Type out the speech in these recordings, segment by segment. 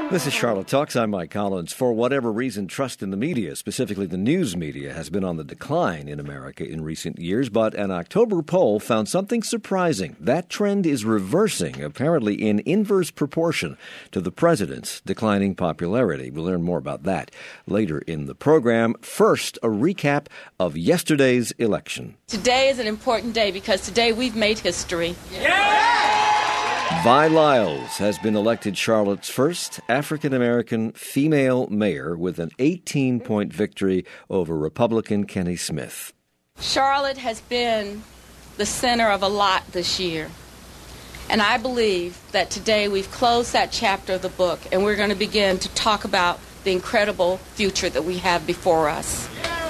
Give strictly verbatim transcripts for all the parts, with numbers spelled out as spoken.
This is Charlotte Talks. I'm Mike Collins. For whatever reason, trust in the media, specifically the news media, has been on the decline in America in recent years, but an October poll found something surprising. That trend is reversing, apparently in inverse proportion to the president's declining popularity. We'll learn more about that later in the program. First, a recap of yesterday's election. Today is an important day because today we've made history. Yeah! Vi Lyles has been elected Charlotte's first African-American female mayor with an eighteen-point victory over Republican Kenny Smith. Charlotte has been the center of a lot this year. And I believe that today we've closed that chapter of the book and we're going to begin to talk about the incredible future that we have before us.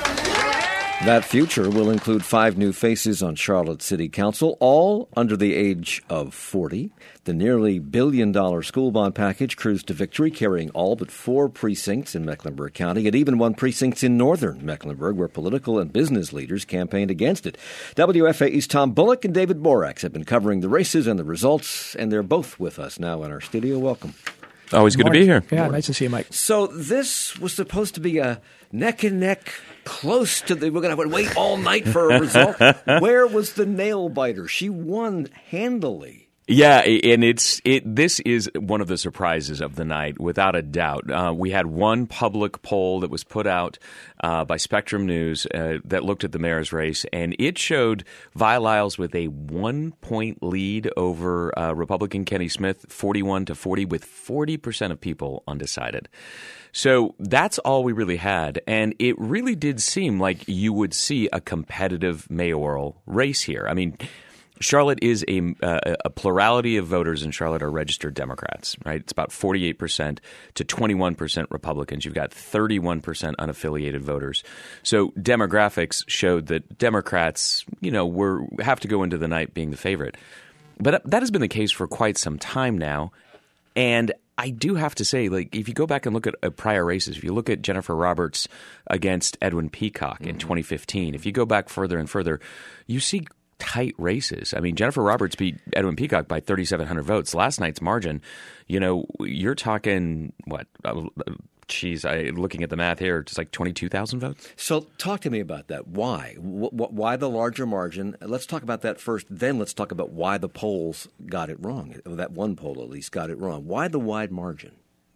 That future will include five new faces on Charlotte City Council, all under the age of forty. The nearly billion-dollar school bond package cruised to victory, carrying all but four precincts in Mecklenburg County and even one precinct in northern Mecklenburg, where political and business leaders campaigned against it. W F A E's Tom Bullock and David Borax have been covering the races and the results, and they're both with us now in our studio. Welcome. Always good to be here. Yeah, nice to see you, Mike. So this was supposed to be a neck-and-neck, close to the – we're going to wait all night for a result. Where was the nail-biter? She won handily. Yeah, and it's it. This is one of the surprises of the night, without a doubt. Uh, we had one public poll that was put out uh, by Spectrum News uh, that looked at the mayor's race, and it showed Vi Lyles with a one-point lead over uh, Republican Kenny Smith, forty-one to forty, with forty percent of people undecided. So that's all we really had, and it really did seem like you would see a competitive mayoral race here. I mean, Charlotte is a, uh, a plurality of voters in Charlotte are registered Democrats, right? It's about forty-eight percent to twenty-one percent Republicans. You've got thirty-one percent unaffiliated voters. So demographics showed that Democrats, you know, were have to go into the night being the favorite. But that has been the case for quite some time now. And I do have to say, like, if you go back and look at uh, prior races, if you look at Jennifer Roberts against Edwin Peacock mm-hmm. in twenty fifteen, if you go back further and further, you see tight races. I mean, Jennifer Roberts beat Edwin Peacock by thirty-seven hundred votes. Last night's margin, you know, you're talking, what, uh, geez, I, looking at the math here, just like twenty-two thousand votes. So talk to me about that. Why? W- why the larger margin? Let's talk about that first. Then let's talk about why the polls got it wrong. That one poll, at least, got it wrong. Why the wide margin?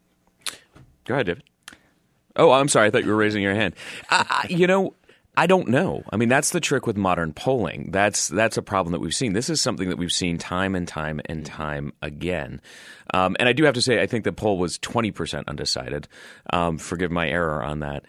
Go ahead, David. Oh, I'm sorry. I thought you were raising your hand. Uh, you know, I don't know. I mean, that's the trick with modern polling. That's that's a problem that we've seen. This is something that we've seen time and time and time again. Um, and I do have to say, I think the poll was twenty percent undecided. Um, forgive my error on that.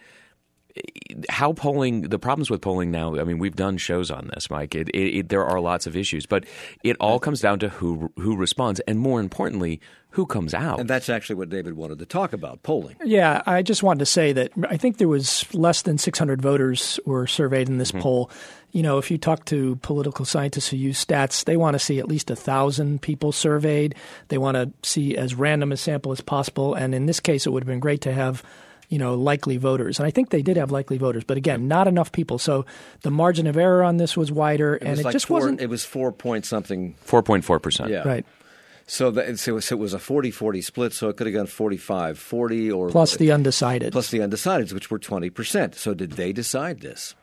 How polling, the problems with polling now, I mean, we've done shows on this, Mike. It, it, it, there are lots of issues, but it all comes down to who who responds and, more importantly, who comes out. And that's actually what David wanted to talk about, polling. Yeah, I just wanted to say that I think there was less than six hundred voters were surveyed in this mm-hmm. poll. You know, if you talk to political scientists who use stats, they want to see at least one thousand people surveyed. They want to see as random a sample as possible. And in this case, it would have been great to have you know, likely voters. And I think they did have likely voters, but again, not enough people. So the margin of error on this was wider, it and was it like just four, wasn't. It was four point something. four point four percent. Yeah. Right. So, that, so it was a forty-forty split, so it could have gone forty-five forty or plus the undecided. Plus the undecideds, which were twenty percent. So did they decide this?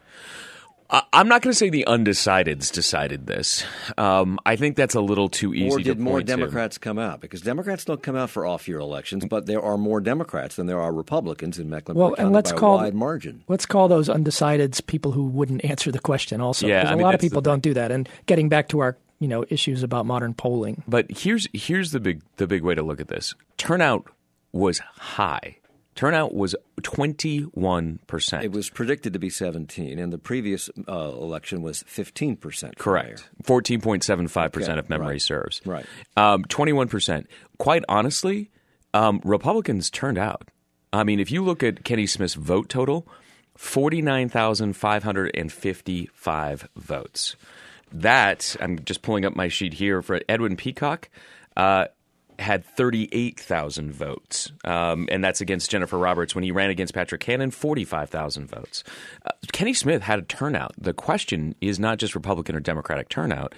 I'm not going to say the undecideds decided this. Um, I think that's a little too easy to point to. Or did more Democrats come out? Because Democrats don't come out for off-year elections, but there are more Democrats than there are Republicans in Mecklenburg well, County and let's by call, a wide margin. Let's call those undecideds people who wouldn't answer the question also. Yeah, because I a mean, lot of people the, don't do that. And getting back to our you know issues about modern polling. But here's here's the big the big way to look at this. Turnout was high. Turnout was twenty-one percent. It was predicted to be seventeen, and the previous uh, election was fifteen percent. Correct. fourteen point seven five percent okay, if memory right, serves. Right. Um, twenty-one percent. Quite honestly, um, Republicans turned out. I mean, if you look at Kenny Smith's vote total, forty-nine thousand five hundred fifty-five votes. That, I'm just pulling up my sheet here, for Edwin Peacock, uh, had thirty-eight thousand votes, um, and that's against Jennifer Roberts. When he ran against Patrick Cannon, forty-five thousand votes. Uh, Kenny Smith had a turnout. The question is not just Republican or Democratic turnout.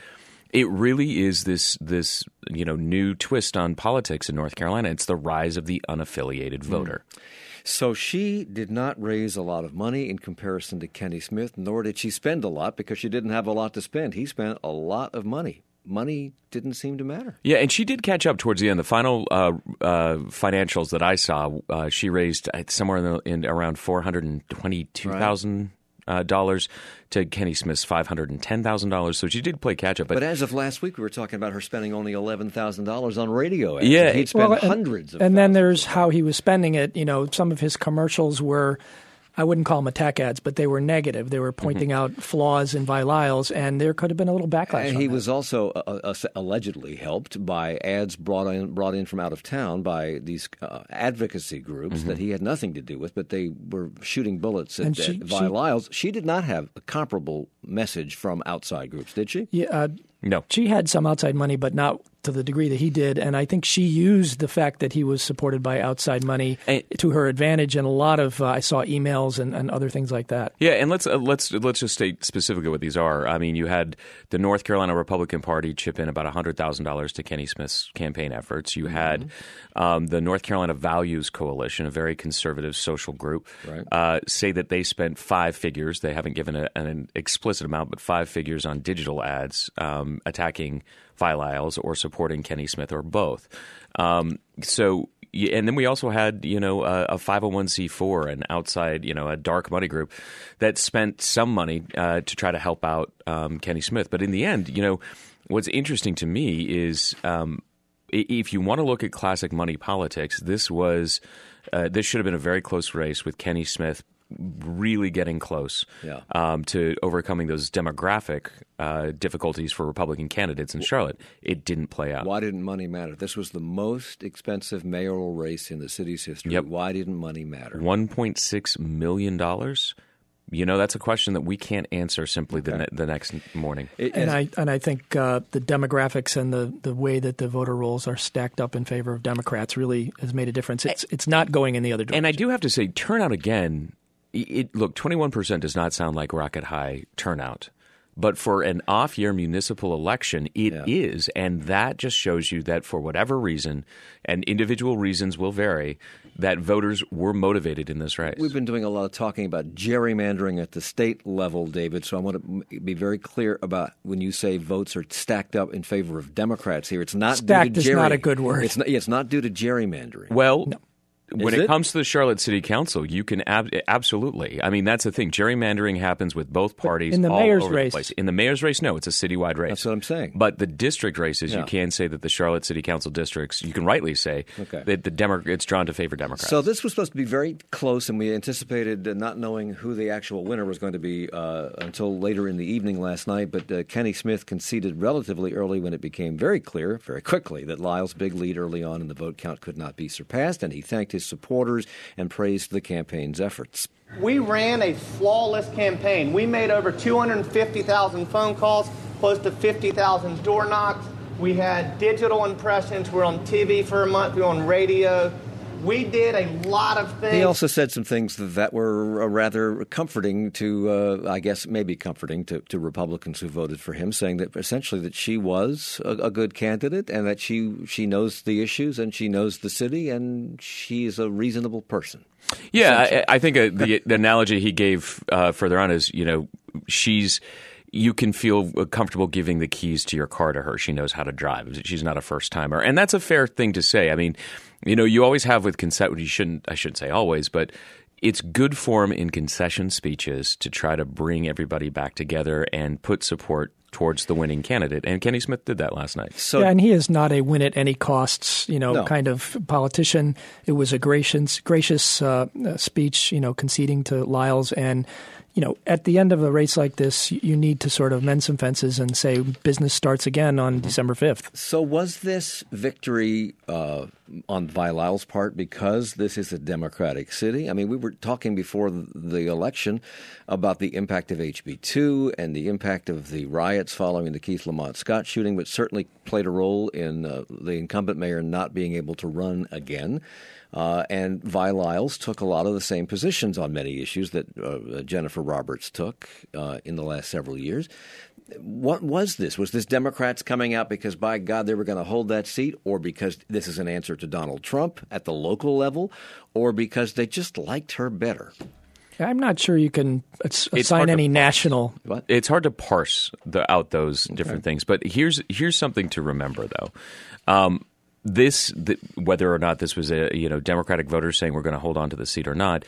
It really is this this you know new twist on politics in North Carolina. It's the rise of the unaffiliated voter. Mm. So she did not raise a lot of money in comparison to Kenny Smith, nor did she spend a lot because she didn't have a lot to spend. He spent a lot of money. Money didn't seem to matter. Yeah, and she did catch up towards the end. The final uh, uh, financials that I saw, uh, she raised somewhere in, the, in around four hundred twenty-two thousand dollars. Right. Uh, dollars to Kenny Smith's five hundred ten thousand dollars. So she did play catch-up. But, but as of last week, we were talking about her spending only eleven thousand dollars on radio ads. Yeah. He'd spent well, and, hundreds of And then thousands. there's how he was spending it. You know, some of his commercials were, I wouldn't call them attack ads, but they were negative. They were pointing mm-hmm. out flaws in Vi Lyles, and there could have been a little backlash. And he that. was also uh, uh, allegedly helped by ads brought in brought in from out of town by these uh, advocacy groups mm-hmm. that he had nothing to do with, but they were shooting bullets at, she, at Vi she, Lyles. She did not have a comparable message from outside groups, did she? Yeah, uh, no. She had some outside money, but not to the degree that he did, and I think she used the fact that he was supported by outside money and, to her advantage. And a lot of uh, I saw emails and, and other things like that. Yeah, and let's uh, let's let's just state specifically what these are. I mean, you had the North Carolina Republican Party chip in about a hundred thousand dollars to Kenny Smith's campaign efforts. You mm-hmm. had um, the North Carolina Values Coalition, a very conservative social group, right. uh, say that they spent five figures. They haven't given a, an explicit amount, but five figures on digital ads um, attacking Vi Lyles or supporting Kenny Smith or both. Um, so, and then we also had, you know, a, a five oh one c four, an outside, you know, a dark money group that spent some money uh, to try to help out um, Kenny Smith. But in the end, you know, what's interesting to me is um, if you want to look at classic money politics, this was uh, this should have been a very close race with Kenny Smith really getting close yeah. um, to overcoming those demographic uh, difficulties for Republican candidates in Charlotte. It didn't play out. Why didn't money matter? This was the most expensive mayoral race in the city's history. Yep. Why didn't money matter? one point six million dollars. You know, that's a question that we can't answer simply okay. the, ne- the next morning. It, and I and I think uh, the demographics and the, the way that the voter rolls are stacked up in favor of Democrats really has made a difference. It's it's not going in the other direction. And I do have to say, turnout again. It, look, twenty-one percent does not sound like rocket high turnout. But for an off-year municipal election, it yeah. is. And that just shows you that for whatever reason, and individual reasons will vary, that voters were motivated in this race. We've been doing a lot of talking about gerrymandering at the state level, David, so I want to be very clear about when you say votes are stacked up in favor of Democrats here. It's not stacked due to is gerry- not a good word. It's not, yeah, it's not due to gerrymandering. Well, no. When Is it, it comes to the Charlotte City Council, you can ab- absolutely. I mean, that's the thing. Gerrymandering happens with both parties in the all mayor's over race. the place. In the mayor's race, no, it's a citywide race. That's what I'm saying. But the district races, yeah. you can say that the Charlotte City Council districts, you can rightly say okay. that the Demo- it's drawn to favor Democrats. So this was supposed to be very close, and we anticipated uh, not knowing who the actual winner was going to be uh, until later in the evening last night. But uh, Kenny Smith conceded relatively early when it became very clear, very quickly, that Lyles' big lead early on in the vote count could not be surpassed, and he thanked his supporters and praised the campaign's efforts. We ran a flawless campaign. We made over two hundred fifty thousand phone calls, close to fifty thousand door knocks. We had digital impressions. We were on T V for a month. We were on radio. We did a lot of things. He also said some things that were rather comforting to, uh, I guess, maybe comforting to, to Republicans who voted for him, saying that essentially that she was a, a good candidate and that she she knows the issues and she knows the city and she is a reasonable person. Yeah, I, I think uh, the, the analogy he gave uh, further on is, you know, she's you can feel comfortable giving the keys to your car to her. She knows how to drive. She's not a first timer, and that's a fair thing to say. I mean, you know, you always have with concession. You shouldn't. I shouldn't say always, but it's good form in concession speeches to try to bring everybody back together and put support towards the winning candidate. And Kenny Smith did that last night. So, yeah, and he is not a win at any costs, you know, no. kind of politician. It was a gracious, gracious uh, speech, you know, conceding to Lyles. And, you know, at the end of a race like this, you need to sort of mend some fences and say business starts again on December fifth. So was this victory uh, on Vi Lyles' part because this is a Democratic city? I mean, we were talking before the election about the impact of H B two and the impact of the riots following the Keith Lamont Scott shooting, which certainly played a role in uh, the incumbent mayor not being able to run again. Uh, and Vi Lyles took a lot of the same positions on many issues that uh, Jennifer Roberts took uh, in the last several years. What was this? Was this Democrats coming out because, by God, they were going to hold that seat, or because this is an answer to Donald Trump at the local level, or because they just liked her better? I'm not sure you can assign any national. What? It's hard to parse the, out those different okay. things. But here's here's something to remember, though. Um, this, the, whether or not this was a you know Democratic voters saying we're going to hold on to the seat or not,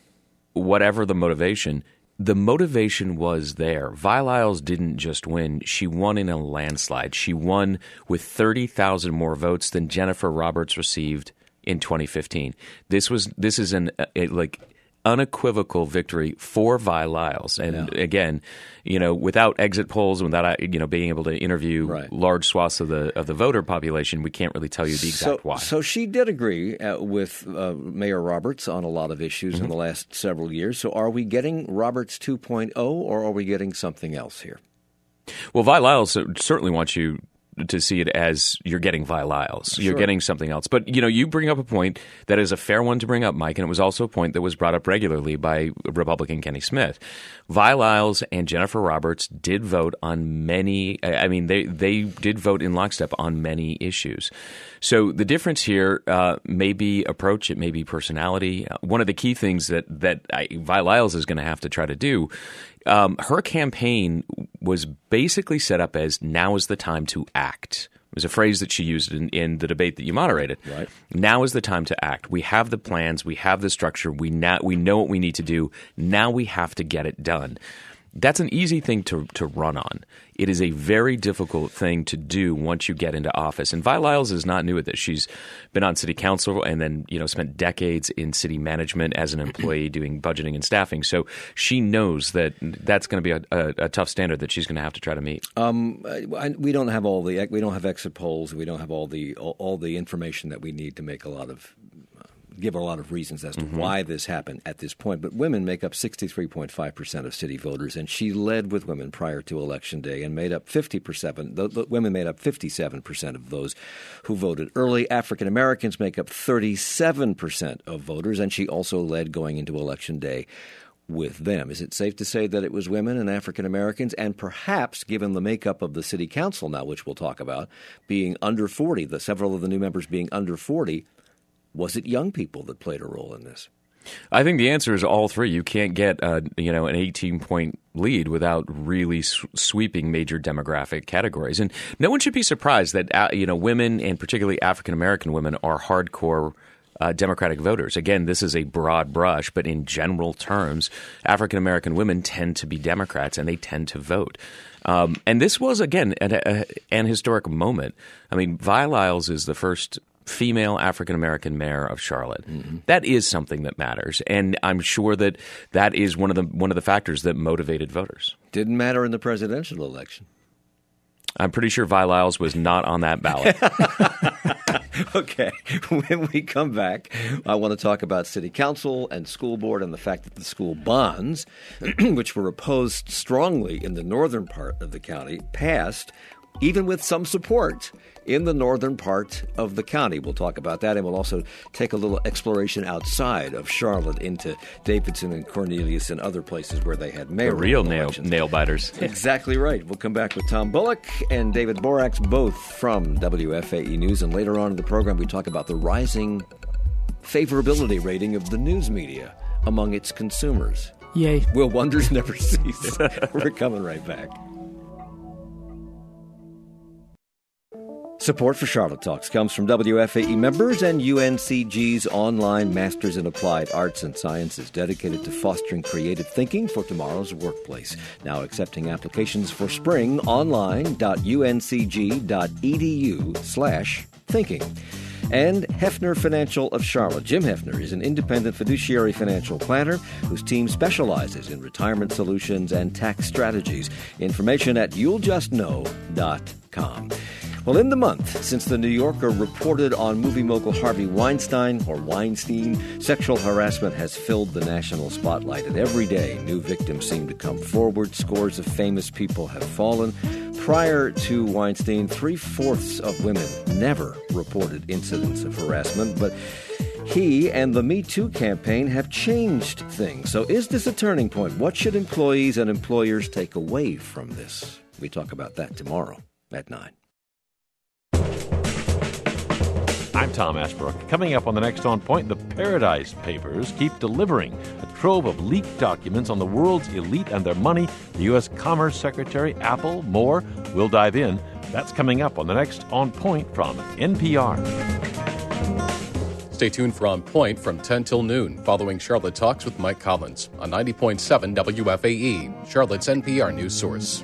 whatever the motivation. The motivation was there. Vi Lyles didn't just win. She won in a landslide. She won with thirty thousand more votes than Jennifer Roberts received in twenty fifteen. This was this is an a, like unequivocal victory for Vi Lyles. And yeah. again, you know, without exit polls, without you know being able to interview right. large swaths of the of the voter population, we can't really tell you the exact so, why. So she did agree uh, with uh, Mayor Roberts on a lot of issues mm-hmm. in the last several years. So are we getting Roberts two point oh, or are we getting something else here? Well, Vi Lyles certainly wants you to see it as you're getting Vi Lyles. You're sure. getting something else. But, you know, you bring up a point that is a fair one to bring up, Mike, and it was also a point that was brought up regularly by Republican Kenny Smith. Vi Lyles and Jennifer Roberts did vote on many – I mean, they, they did vote in lockstep on many issues. So the difference here uh, may be approach, it may be personality. Uh, one of the key things that, that I, Vi Lyles is going to have to try to do Um, her campaign was basically set up as now is the time to act. It was a phrase that she used in, in the debate that you moderated. Right. Now is the time to act. We have the plans. We have the structure. We, na- we know what we need to do. Now we have to get it done. That's an easy thing to to run on. It is a very difficult thing to do once you get into office. And Vi Lyles is not new at this. She's been on city council and then, you know, spent decades in city management as an employee doing budgeting and staffing. So she knows that that's going to be a, a, a tough standard that she's going to have to try to meet. Um, I, we don't have all the we don't have exit polls. We don't have all the all, all the information that we need to make a lot of. give a lot of reasons as to mm-hmm. why this happened at this point. But women make up sixty-three point five percent of city voters, and she led with women prior to Election Day and made up fifty percent. The, the women made up fifty-seven percent of those who voted early. African Americans make up thirty-seven percent of voters, and she also led going into Election Day with them. Is it safe to say that it was women and African Americans, and perhaps, given the makeup of the city council now, which we'll talk about, being under forty, the several of the new members being under forty, was it young people that played a role in this? I think the answer is all three. You can't get uh, you know an eighteen-point lead without really sw- sweeping major demographic categories. And no one should be surprised that uh, you know women, and particularly African American women, are hardcore uh, Democratic voters. Again, this is a broad brush, but in general terms, African American women tend to be Democrats and they tend to vote. Um, and this was, again, an, a, an historic moment. I mean, Vi Lyles is the first female African-American mayor of Charlotte. Mm-hmm. That is something that matters, and I'm sure that that is one of the one of the factors that motivated voters. Didn't matter in the presidential election. I'm pretty sure Vi Lyles was not on that ballot. Okay. When we come back, I want to talk about city council and school board and the fact that the school bonds, which were opposed strongly in the northern part of the county, passed, even with some support, in the northern part of the county. We'll talk about that, and we'll also take a little exploration outside of Charlotte into Davidson and Cornelius and other places where they had mayoral the real elections. nail, nail biters. Exactly right. We'll come back with Tom Bullock and David Borax, both from W F A E News. And later on in the program, we talk about the rising favorability rating of the news media among its consumers. Yay. Will wonders never cease? We're coming right back. Support for Charlotte Talks comes from W F A E members and U N C G's online Masters in Applied Arts and Sciences, dedicated to fostering creative thinking for tomorrow's workplace. Now accepting applications for spring online dot u n c g dot e d u slash thinking. And Hefner Financial of Charlotte. Jim Hefner is an independent fiduciary financial planner whose team specializes in retirement solutions and tax strategies. Information at you'll just know dot com. Well, in the month since the New Yorker reported on movie mogul Harvey Weinstein, or Weinstein, sexual harassment has filled the national spotlight, and every day new victims seem to come forward. Scores of famous people have fallen. Prior to Weinstein, three-fourths of women never reported incidents of harassment, but He and the Me Too campaign have changed things. So is this a turning point? What should employees and employers take away from this? We talk about that tomorrow at nine. I'm Tom Ashbrook. Coming up on the next On Point, the Paradise Papers keep delivering a trove of leaked documents on the world's elite and their money. The U S Commerce Secretary, Apple, more. We'll dive in. That's coming up on the next On Point from N P R. Stay tuned for On Point from ten till noon, following Charlotte Talks with Mike Collins on ninety point seven W F A E, Charlotte's N P R news source.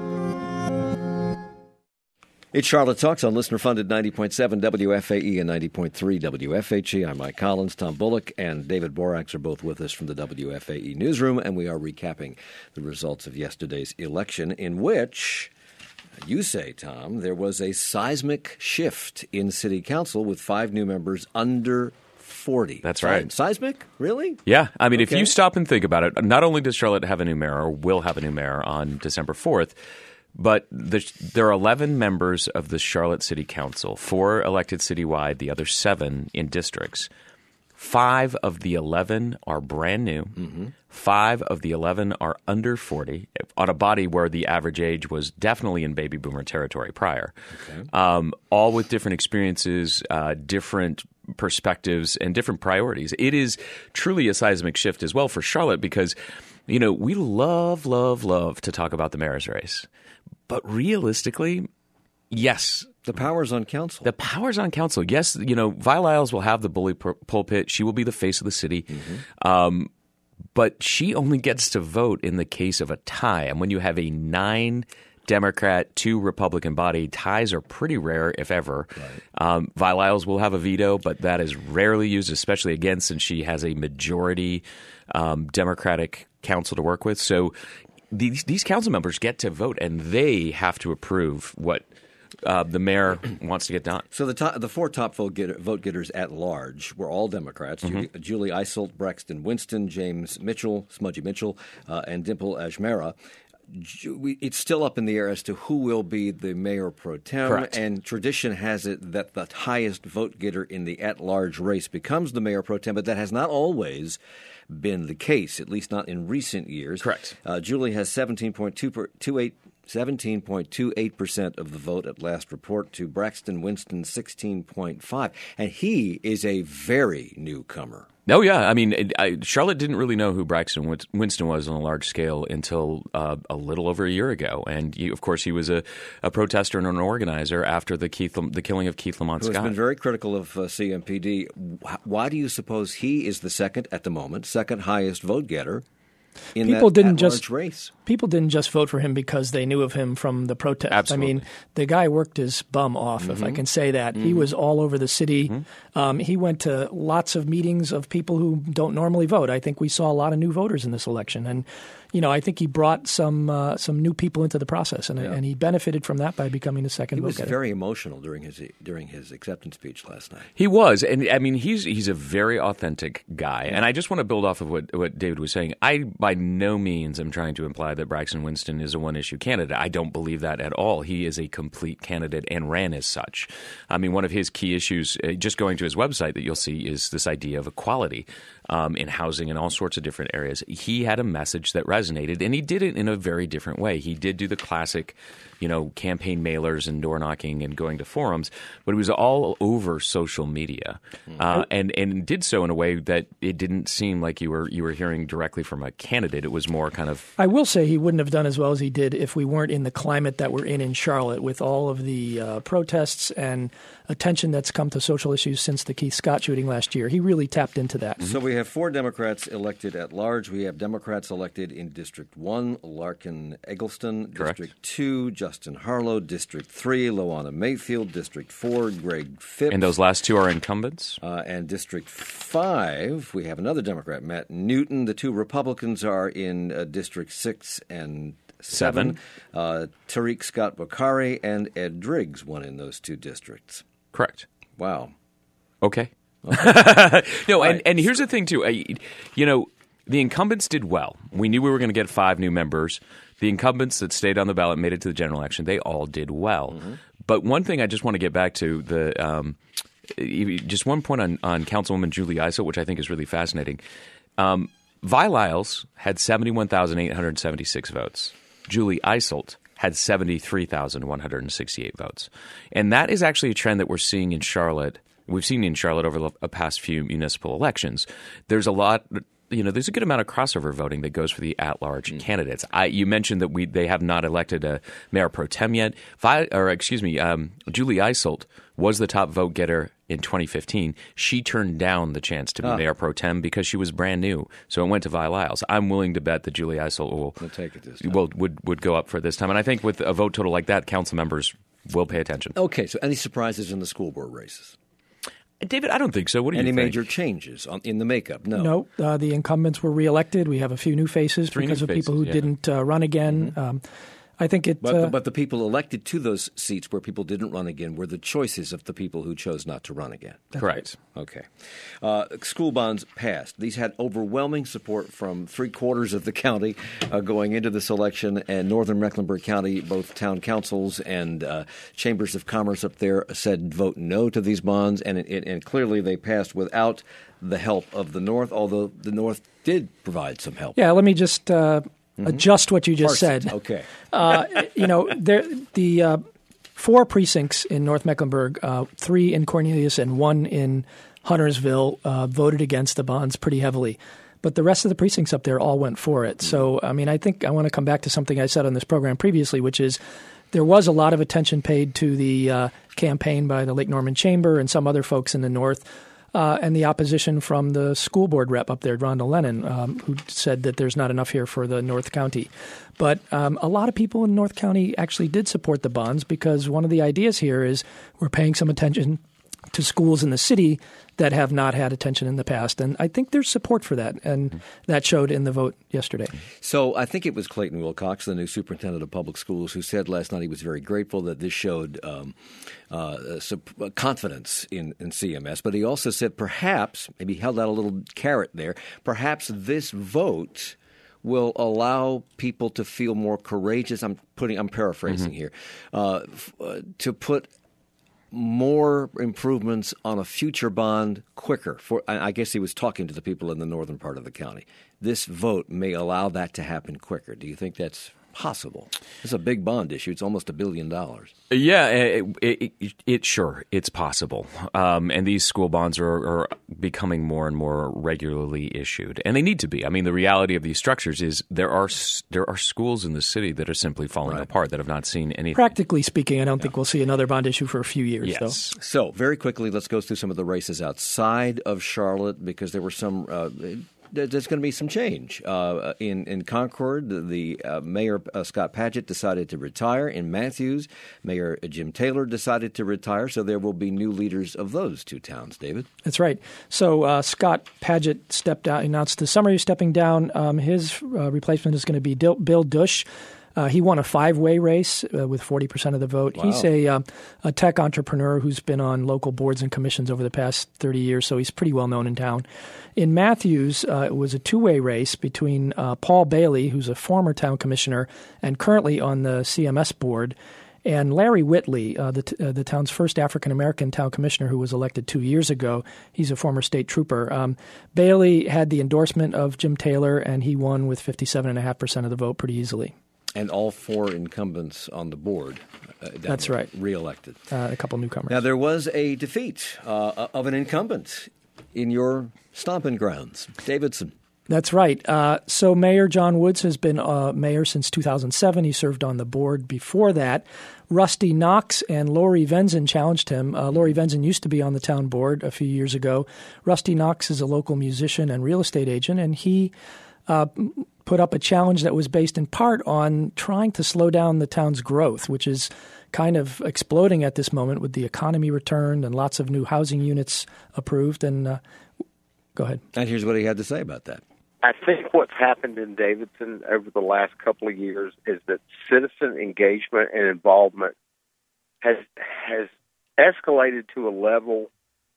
It's Charlotte Talks on listener-funded ninety point seven W F A E and ninety point three W F H E. I'm Mike Collins. Tom Bullock and David Borax are both with us from the W F A E newsroom, and we are recapping the results of yesterday's election, in which, you say, Tom, there was a seismic shift in city council with five new members under forty. That's right. Seismic? Really? Yeah. I mean, Okay. if you stop and think about it, not only does Charlotte have a new mayor, or will have a new mayor on December fourth, but the, there are eleven members of the Charlotte City Council, four elected citywide, the other seven in districts. Five of the eleven are brand new. Mm-hmm. Five of the eleven are under forty, on a body where the average age was definitely in baby boomer territory prior. Okay. Um, all with different experiences, uh, different perspectives, and different priorities. It is truly a seismic shift as well for Charlotte because, you know, we love, love, love to talk about the mayor's race. But realistically, yes. The power's on council. The power's on council. Yes, you know, Vi Lyles will have the bully pur- pulpit. She will be the face of the city. Mm-hmm. Um, but she only gets to vote in the case of a tie. And when you have a nine Democrat, two Republican body, ties are pretty rare, if ever. Right. Um, Vi Lyles will have a veto, but that is rarely used, especially again since she has a majority um, Democratic council to work with. So these these council members get to vote, and they have to approve what uh, the mayor wants to get done. So the top, the four top vote, getter, vote getters at large were all Democrats: mm-hmm. Julie, Julie Iselt, Braxton Winston, James Mitchell, Smudgy Mitchell, uh, and Dimple Ajmera. It's still up in the air as to who will be the mayor pro tem. Correct. And tradition has it that the highest vote getter in the at-large race becomes the mayor pro tem, but that has not always been the case, at least not in recent years. Correct. Uh, Julie has seventeen point two eight percent of the vote at last report to Braxton Winston sixteen point five, and he is a very newcomer. Oh, yeah. I mean, it, I, Charlotte didn't really know who Braxton Winston was on a large scale until uh, a little over a year ago. And, he, of course, he was a, a protester and an organizer after the Keith, the killing of Keith Lamont Scott. Who has been very critical of uh, C M P D. Why do you suppose he is the second, at the moment, second highest vote getter in people that didn't at-large just race? People didn't just vote for him because they knew of him from the protest. Absolutely. I mean, the guy worked his bum off, mm-hmm. if I can say that. Mm-hmm. He was all over the city. Mm-hmm. Um, he went to lots of meetings of people who don't normally vote. I think we saw a lot of new voters in this election. And, you know, I think he brought some uh, some new people into the process, and, yeah. and he benefited from that by becoming the second he vote was getter. very emotional during his during his acceptance speech last night. He was. And, I mean, he's he's a very authentic guy. And I just want to build off of what, what David was saying. I, by no means, am trying to imply that Braxton Winston is a one-issue candidate. I don't believe that at all. He is a complete candidate and ran as such. I mean, one of his key issues, uh, just going to his website that you'll see, is this idea of equality um, in housing and all sorts of different areas. He had a message that resonated, and he did it in a very different way. He did do the classic, you know, campaign mailers and door knocking and going to forums, but it was all over social media, uh, and and did so in a way that it didn't seem like you were you were hearing directly from a candidate. It was more kind of. I will say he wouldn't have done as well as he did if we weren't in the climate that we're in in Charlotte, with all of the uh, protests and attention that's come to social issues since the Keith Scott shooting last year. He really tapped into that. So we have four Democrats elected at large. We have Democrats elected in District one, Larkin Eggleston. Correct. District two, Justin Harlow. District three, Loana Mayfield. District four, Greg Phipps. And those last two are incumbents? Uh, and District five, we have another Democrat, Matt Newton. The two Republicans are in uh, District six and seven. Seven. Uh, Tariq Scott Bukhari and Ed Driggs won in those two districts. Correct. Wow. Okay. okay. no, right. and, and here's the thing, too. I, you know, the incumbents did well. We knew we were going to get five new members. The incumbents that stayed on the ballot, made it to the general election, they all did well. Mm-hmm. But one thing I just want to get back to, the um, just one point on, on Councilwoman Julie Iseult, which I think is really fascinating. Um, Vi Lyles had seventy-one thousand eight hundred seventy-six votes. Julie Iseult had seventy-three thousand one hundred sixty-eight votes. And that is actually a trend that we're seeing in Charlotte. We've seen in Charlotte over the past few municipal elections. There's a lot, you know, there's a good amount of crossover voting that goes for the at-large mm. candidates. I, you mentioned that we they have not elected a mayor pro tem yet. Vi, or excuse me, um, Julie Iseult was the top vote getter in twenty fifteen. She turned down the chance to be ah. mayor pro tem because she was brand new. So it went to Vi Lyles. I'm willing to bet that Julie Iseult will we'll take it this time. Will, would would go up for this time. And I think with a vote total like that, council members will pay attention. Okay, so any surprises in the school board races? David, I don't think so. What do you Any think? Any major changes on, in the makeup? No. No. Uh, the incumbents were reelected. We have a few new faces Three because new of faces, people who yeah. didn't uh, run again. Mm-hmm. Um, I think it. But, uh, the, but the people elected to those seats where people didn't run again were the choices of the people who chose not to run again. Correct. Okay. Uh, school bonds passed. These had overwhelming support from three quarters of the county uh, going into this election, and Northern Mecklenburg County, both town councils and uh, chambers of commerce up there said vote no to these bonds, and, it, and clearly they passed without the help of the North, although the North did provide some help. Yeah, let me just uh, mm-hmm. adjust what you just Parson. said. Okay. uh, you know, there, the uh, four precincts in North Mecklenburg, uh, three in Cornelius and one in Huntersville, uh, voted against the bonds pretty heavily. But the rest of the precincts up there all went for it. So, I mean, I think I want to come back to something I said on this program previously, which is there was a lot of attention paid to the uh, campaign by the Lake Norman Chamber and some other folks in the North. Uh, and the opposition from the school board rep up there, Rhonda Lennon, um, who said that there's not enough here for the North County. But um, a lot of people in North County actually did support the bonds because one of the ideas here is we're paying some attention to schools in the city that have not had attention in the past. And I think there's support for that, and that showed in the vote yesterday. So I think it was Clayton Wilcox, the new superintendent of public schools, who said last night he was very grateful that this showed um, uh, confidence in, in C M S. But he also said perhaps, maybe held out a little carrot there, perhaps this vote will allow people to feel more courageous. I'm putting, I'm paraphrasing mm-hmm. here, uh, f- uh, to put more improvements on a future bond quicker. For I guess he was talking to the people in the northern part of the county. This vote may allow that to happen quicker. Do you think that's possible? It's a big bond issue. It's almost a billion dollars. Yeah, it, it, it, it sure it's possible. Um, and these school bonds are, are becoming more and more regularly issued, and they need to be. I mean, the reality of these structures is there are there are schools in the city that are simply falling right. apart that have not seen anything. Practically speaking, I don't yeah. think we'll see another bond issue for a few years. Yes. Though. So very quickly, let's go through some of the races outside of Charlotte because there were some. Uh, There's going to be some change. Uh, in, in Concord, the, the uh, Mayor uh, Scott Padgett decided to retire. In Matthews, Mayor Jim Taylor decided to retire. So there will be new leaders of those two towns, David. That's right. So uh, Scott Padgett stepped down, announced this summer he's stepping down. Um, his uh, replacement is going to be Dil- Bill Dush. Uh, he won a five-way race uh, with forty percent of the vote. Wow. He's a, uh, a tech entrepreneur who's been on local boards and commissions over the past thirty years, so he's pretty well known in town. In Matthews, uh, it was a two-way race between uh, Paul Bailey, who's a former town commissioner and currently on the C M S board, and Larry Whitley, uh, the, t- uh, the town's first African-American town commissioner who was elected two years ago. He's a former state trooper. Um, Bailey had the endorsement of Jim Taylor, and he won with fifty-seven point five percent of the vote pretty easily. And all four incumbents on the board. Uh, that That's right. Reelected. Uh, a couple newcomers. Now, there was a defeat uh, of an incumbent in your stomping grounds, Davidson. That's right. Uh, so Mayor John Woods has been uh, mayor since two thousand seven. He served on the board before that. Rusty Knox and Lori Venzen challenged him. Uh, Lori Venzen used to be on the town board a few years ago. Rusty Knox is a local musician and real estate agent, and he uh, put up a challenge that was based in part on trying to slow down the town's growth, which is kind of exploding at this moment with the economy returned and lots of new housing units approved. And uh, go ahead. And here's what he had to say about that. I think what's happened in Davidson over the last couple of years is that citizen engagement and involvement has has escalated to a level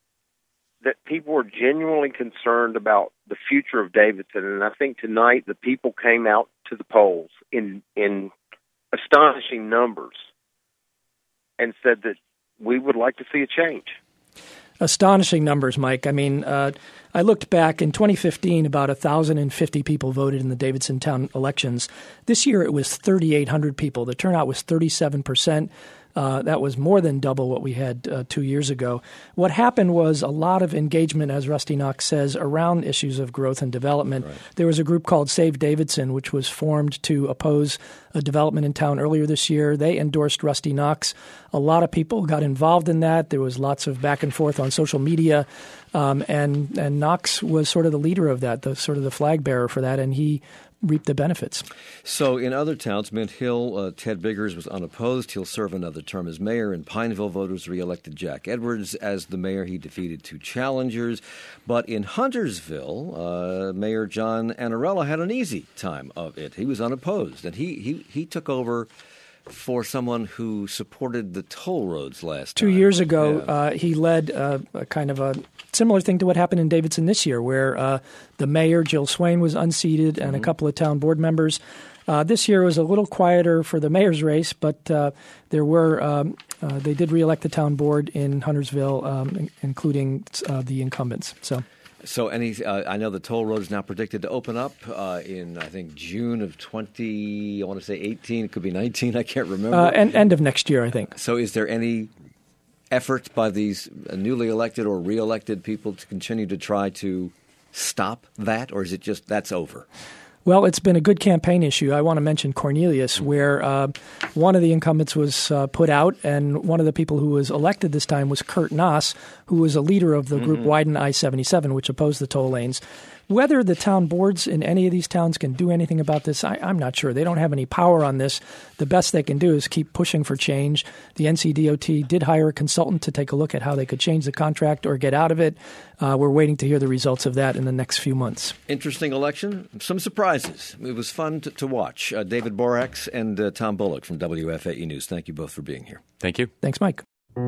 that people are genuinely concerned about the future of Davidson. And I think tonight the people came out to the polls in in astonishing numbers and said that we would like to see a change. astonishing numbers, Mike. I mean, uh, I looked back in twenty fifteen, about one thousand fifty people voted in the Davidson town elections. This year it was thirty-eight hundred people. The turnout was thirty-seven percent. Uh, that was more than double what we had uh, two years ago. What happened was a lot of engagement, as Rusty Knox says, around issues of growth and development. Right. There was a group called Save Davidson, which was formed to oppose a development in town earlier this year. They endorsed Rusty Knox. A lot of people got involved in that. There was lots of back and forth on social media. Um, and, and Knox was sort of the leader of that, the sort of the flag bearer for that, and he reap the benefits. So in other towns, Mint Hill, uh, Ted Biggers was unopposed. He'll serve another term as mayor. In Pineville, voters reelected Jack Edwards as the mayor. He defeated two challengers. But in Huntersville, uh, Mayor John Annarella had an easy time of it. He was unopposed, and he, he, he took over for someone who supported the toll roads last Two time. years ago, yeah. uh, he led uh, a kind of a similar thing to what happened in Davidson this year, where uh, the mayor, Jill Swain, was unseated and mm-hmm. a couple of town board members. Uh, this year was a little quieter for the mayor's race, but uh, there were um, uh, they did reelect the town board in Huntersville, um, including uh, the incumbents. So. So any, uh, I know the toll road is now predicted to open up uh, in, I think, June of twenty, I want to say eighteen, it could be nineteen, I can't remember. Uh, and end of next year, I think. So is there any effort by these newly elected or re-elected people to continue to try to stop that, or is it just that's over? Well, it's been a good campaign issue. I want to mention Cornelius, where uh, one of the incumbents was uh, put out, and one of the people who was elected this time was Kurt Noss, who was a leader of the group mm-hmm. Widen I seventy-seven, which opposed the toll lanes. Whether the town boards in any of these towns can do anything about this, I, I'm not sure. They don't have any power on this. The best they can do is keep pushing for change. The N C D O T did hire a consultant to take a look at how they could change the contract or get out of it. Uh, we're waiting to hear the results of that in the next few months. Interesting election. Some surprises. It was fun to, to watch. Uh, David Borax and uh, Tom Bullock from W F A E News. Thank you both for being here. Thank you. Thanks, Mike.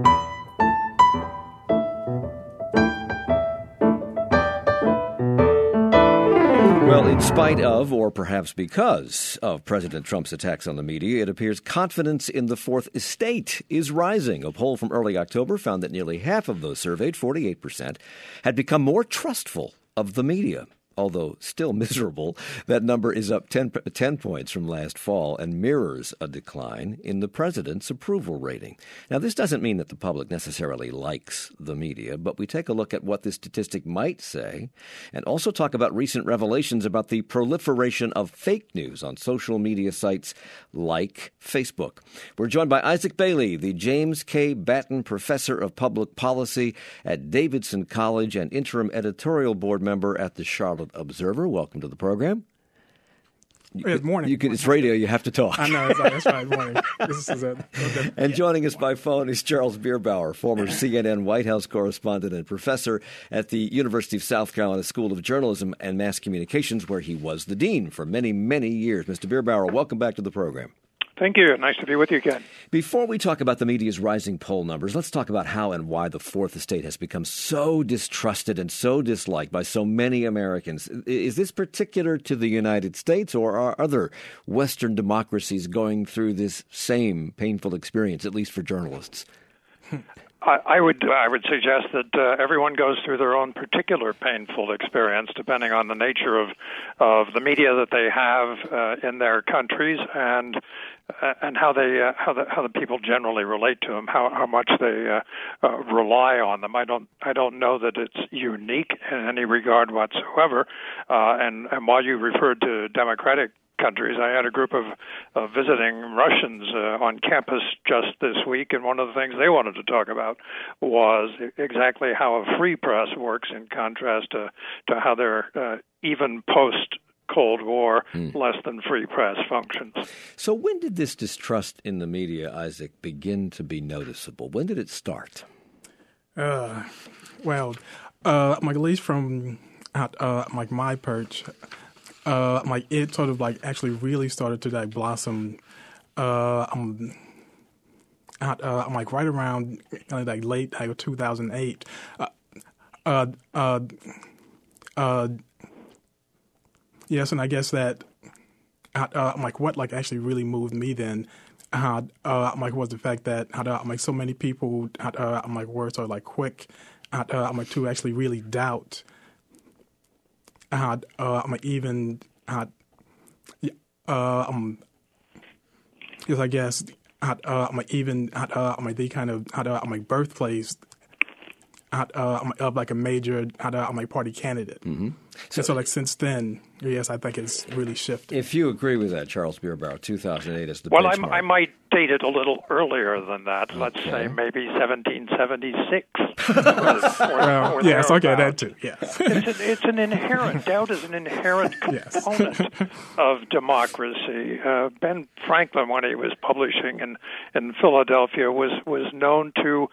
Well, in spite of, or perhaps because of President Trump's attacks on the media, it appears confidence in the Fourth Estate is rising. A poll from early October found that nearly half of those surveyed, forty-eight percent, had become more trustful of the media. Although still miserable, that number is up ten, ten points from last fall and mirrors a decline in the president's approval rating. Now, this doesn't mean that the public necessarily likes the media, but we take a look at what this statistic might say and also talk about recent revelations about the proliferation of fake news on social media sites like Facebook. We're joined by Isaac Bailey, the James K. Batten Professor of Public Policy at Davidson College and interim editorial board member at the Charlotte Observer. Welcome to the program. You, Good morning. You can, it's radio. You have to talk. I know. That's right. Good morning. This is it. Okay. And joining us by phone is Charles Bierbauer, former C N N White House correspondent and professor at the University of South Carolina School of Journalism and Mass Communications, where he was the dean for many, many years. Mister Bierbauer, welcome back to the program. Thank you. Nice to be with you again. Before we talk about the media's rising poll numbers, let's talk about how and why the Fourth Estate has become so distrusted and so disliked by so many Americans. Is this particular to the United States, or are other Western democracies going through this same painful experience, at least for journalists? I, I would I would suggest that uh, everyone goes through their own particular painful experience, depending on the nature of of the media that they have uh, in their countries and uh, and how they uh, how the how the people generally relate to them, how how much they uh, uh, rely on them. I don't I don't know that it's unique in any regard whatsoever. Uh, and and while you referred to Democratic countries, I had a group of uh, visiting Russians uh, on campus just this week, and one of the things they wanted to talk about was exactly how a free press works in contrast to, to how their uh, even post-Cold War hmm. less than free press functions. So when did this distrust in the media, Isaac, begin to be noticeable? When did it start? Uh, well, uh, like at least from uh, like my perch, Uh, like it sort of like actually really started to like blossom, uh, um, at, uh, like right around uh, like late like two thousand eight. Uh, uh, uh, uh, yes, and I guess that uh, uh, like what like actually really moved me then, uh, uh, like was the fact that uh, like so many people uh, like were sort of like quick uh, uh, I'm like to actually really doubt uh, uh, I'm like even uh, uh, um, because I guess uh, uh, I'm like even uh, I'm like the kind of uh, I'm like birthplace uh, uh, of like a major uh, I'm like party candidate. Mm-hmm. So, and so like since then, yes, I think it's really shifted. If you agree with that, Charles Bierbauer, two thousand eight is the well, benchmark. I might date it a little earlier than that. Okay. Let's say maybe seventeen seventy-six. Well, yes, okay, that too. Yes, it's, an, it's an inherent doubt is an inherent component yes. of democracy. Uh, Ben Franklin, when he was publishing in in Philadelphia, was was known to,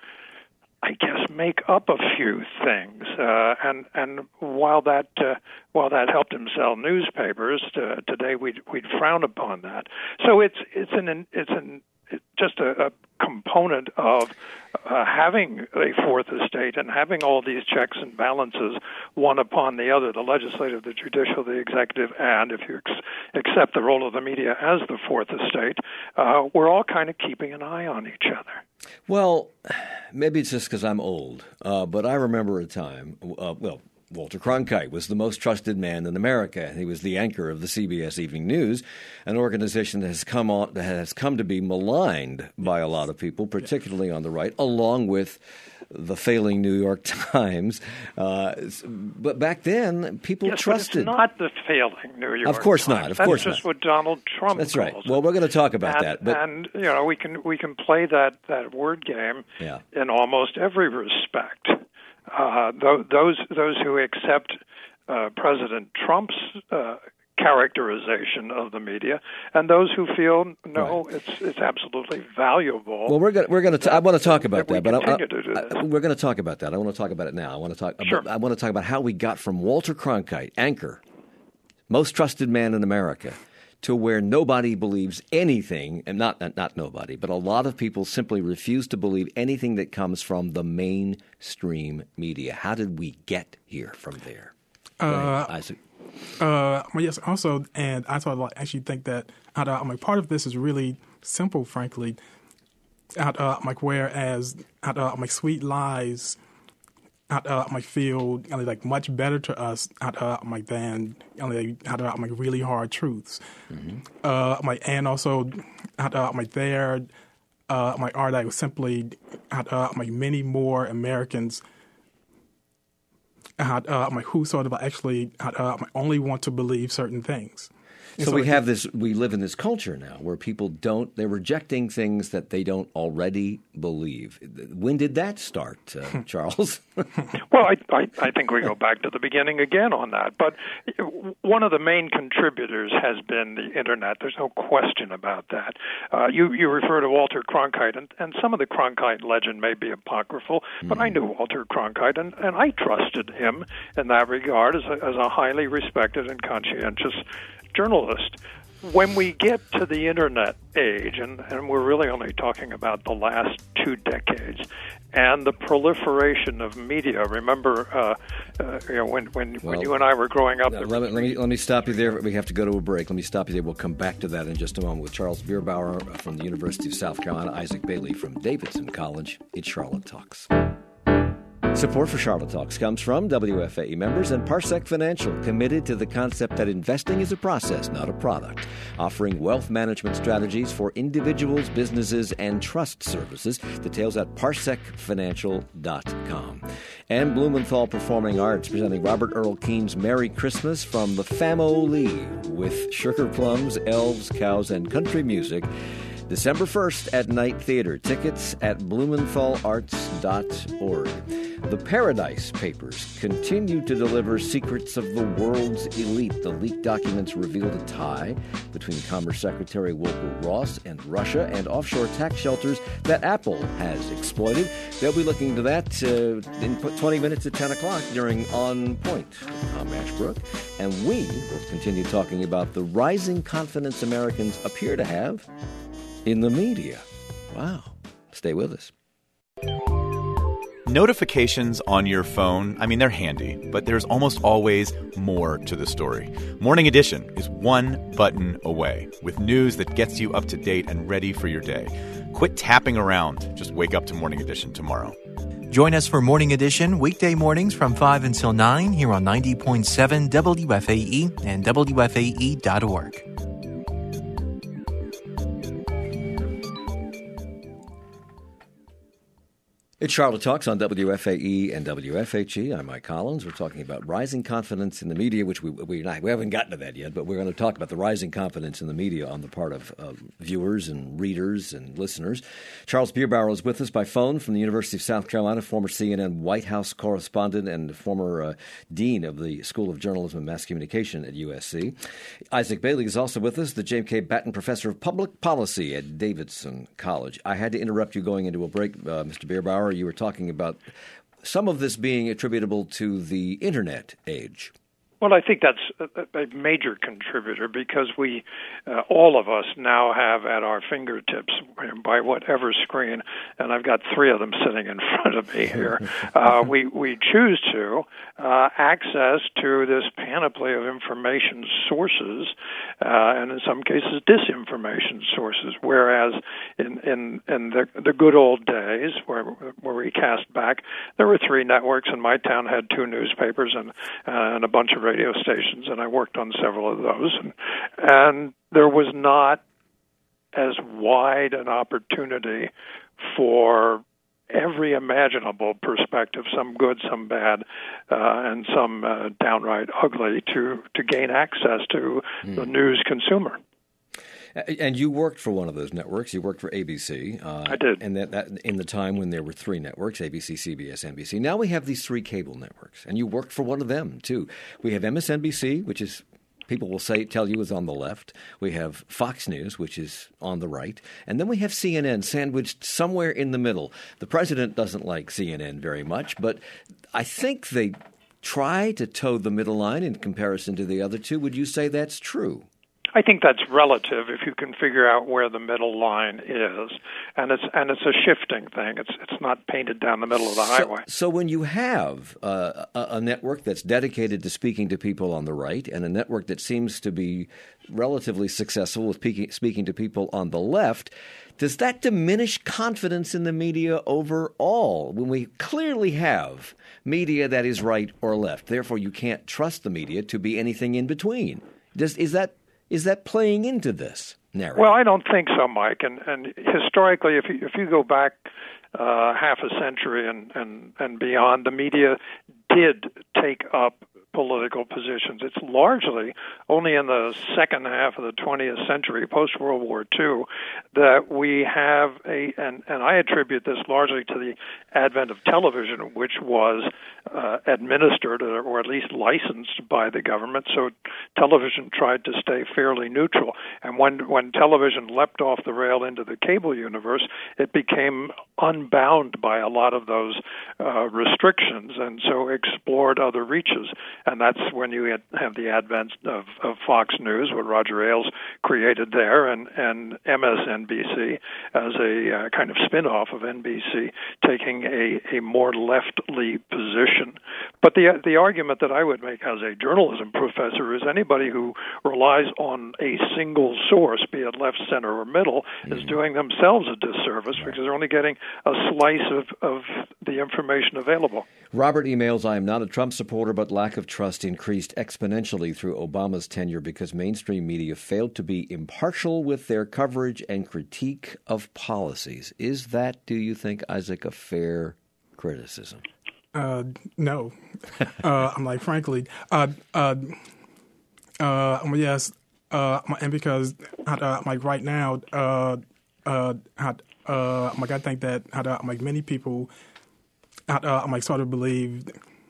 I guess, make up a few things, uh, and and while that uh, while that helped him sell newspapers, uh, today we'd we'd frown upon that. So it's it's an it's an it's just a, a component of uh, having a fourth estate and having all these checks and balances, one upon the other, the legislative, the judicial, the executive, and if you ex- accept the role of the media as the fourth estate, uh, we're all kind of keeping an eye on each other. Well, maybe it's just because I'm old, uh, but I remember a time, uh, well, Walter Cronkite was the most trusted man in America. He was the anchor of the C B S Evening News, an organization that has come on that has come to be maligned by a lot of people, particularly on the right, along with the failing New York Times. Uh, but back then, people yes, trusted. But it's not the failing New York Times. Of course Times. not. Of That's course just not. what Donald Trump That's calls right. it. Well, we're going to talk about and, that. But and you know, we can we can play that that word game yeah. in almost every respect. Uh, those those who accept uh, President Trump's uh, characterization of the media, and those who feel no, right. it's it's absolutely valuable. Well, we're going we're going to I want to talk about that, that, that but I, I, we're going to talk about that. I want to talk about it now. I want to talk. Sure. About, I want to talk about how we got from Walter Cronkite, anchor, most trusted man in America, to where nobody believes anything, and not, not not nobody, but a lot of people simply refuse to believe anything that comes from the mainstream media. How did we get here from there? Uh, Isaac? Uh, well, yes, also, and I sort of like actually think that uh, I'm like part of this is really simple, frankly. Uh, uh, like whereas uh, like sweet lies uh, like feel uh, like much better to us uh, like than uh, like really hard truths. Mm-hmm. Uh, like and also uh, like there uh, like are like simply uh, like many more Americans. Uh, uh, who sort of actually uh, only want to believe certain things. So, so we have this, we live in this culture now where people don't, they're rejecting things that they don't already believe. When did that start, uh, Charles? Well, I, I, I think we go back to the beginning again on that. But one of the main contributors has been the Internet. There's no question about that. Uh, you, you refer to Walter Cronkite, and, and some of the Cronkite legend may be apocryphal, but mm. I knew Walter Cronkite, and, and I trusted him in that regard as a, as a highly respected and conscientious journalist. When we get to the Internet age, and, and we're really only talking about the last two decades, and the proliferation of media. Remember, uh, uh, you know, when when, well, when you and I were growing up. Let me, let me let me stop you there. We have to go to a break. Let me stop you there. We'll come back to that in just a moment with Charles Bierbauer from the University of South Carolina, Isaac Bailey from Davidson College. It's Charlotte Talks. Support for Charlotte Talks comes from W F A E members and Parsec Financial, committed to the concept that investing is a process, not a product, offering wealth management strategies for individuals, businesses, and trust services. Details at parsec financial dot com. And Blumenthal Performing Arts, presenting Robert Earl Keen's Merry Christmas from the Fam-O-Lee with sugar plums, elves, cows, and country music. December first at Night Theater. Tickets at blumenthal arts dot org. The Paradise Papers continue to deliver secrets of the world's elite. The leaked documents revealed a tie between Commerce Secretary Wilbur Ross and Russia and offshore tax shelters that Apple has exploited. They'll be looking into that uh, in twenty minutes at ten o'clock during On Point with Tom Ashbrook. And we will continue talking about the rising confidence Americans appear to have in the media. Wow. Stay with us. Notifications on your phone, I mean, they're handy, but there's almost always more to the story. Morning Edition is one button away with news that gets you up to date and ready for your day. Quit tapping around. Just wake up to Morning Edition tomorrow. Join us for Morning Edition weekday mornings from five until nine here on ninety point seven W F A E and W F A E dot org. It's Charlotte Talks on W F A E and W F H E. I'm Mike Collins. We're talking about rising confidence in the media, which we we, we haven't gotten to that yet, but we're going to talk about the rising confidence in the media on the part of uh, viewers and readers and listeners. Charles Bierbauer is with us by phone from the University of South Carolina, former C N N White House correspondent and former uh, dean of the School of Journalism and Mass Communication at U S C. Isaac Bailey is also with us, the James K. Batten Professor of Public Policy at Davidson College. I had to interrupt you going into a break, uh, Mister Bierbauer. You were talking about some of this being attributable to the Internet age. Well, I think that's a, a major contributor because we, uh, all of us now have at our fingertips by whatever screen, and I've got three of them sitting in front of me here, uh, we, we choose to uh, access to this panoply of information sources, uh, and in some cases disinformation sources, whereas in, in, in the, the good old days where, where we cast back, there were three networks, and my town had two newspapers and, uh, and a bunch of radio stations, and I worked on several of those, and, and there was not as wide an opportunity for every imaginable perspective, some good, some bad, uh, and some uh, downright ugly, to, to gain access to mm. the news consumer. And you worked for one of those networks. You worked for A B C. Uh, I did. And that, that in the time when there were three networks, A B C, C B S, N B C. Now we have these three cable networks, and you worked for one of them, too. We have M S N B C, which is, people will say, tell you is on the left. We have Fox News, which is on the right. And then we have C N N sandwiched somewhere in the middle. The president doesn't like C N N very much, but I think they try to toe the middle line in comparison to the other two. Would you say that's true? I think that's relative if you can figure out where the middle line is, and it's and it's a shifting thing. It's it's not painted down the middle of the so, highway. So when you have uh, a, a network that's dedicated to speaking to people on the right, and a network that seems to be relatively successful with speaking, speaking to people on the left, does that diminish confidence in the media overall when we clearly have media that is right or left? Therefore, you can't trust the media to be anything in between. Does is that Is that playing into this narrative? Well, I don't think so, Mike. And and historically, if you, if you go back uh, half a century and, and, and beyond, the media did take up political positions. It's largely only in the second half of the twentieth century, post-World War Two, that we have a, and, and I attribute this largely to the advent of television, which was uh, administered or at least licensed by the government. So television tried to stay fairly neutral. And when, when television leapt off the rail into the cable universe, it became unbound by a lot of those uh, restrictions, and so explored other reaches. And that's when you had, have the advent of, of Fox News, what Roger Ailes created there, and, and M S N B C as a uh, kind of spin-off of N B C, taking a, a more left-leaning position. But the the argument that I would make as a journalism professor is anybody who relies on a single source, be it left, center, or middle, mm-hmm. is doing themselves a disservice because they're only getting a slice of, of the information available. Robert emails, I am not a Trump supporter, but lack of trust increased exponentially through Obama's tenure because mainstream media failed to be impartial with their coverage and critique of policies. Is that, do you think, Isaac, a fair criticism? Uh, no. uh, I'm like, frankly, uh, uh, uh, yes, uh, and because, uh, like, right now, uh, uh, uh, like, I think that, uh, like, many people, uh, like, sort of believe,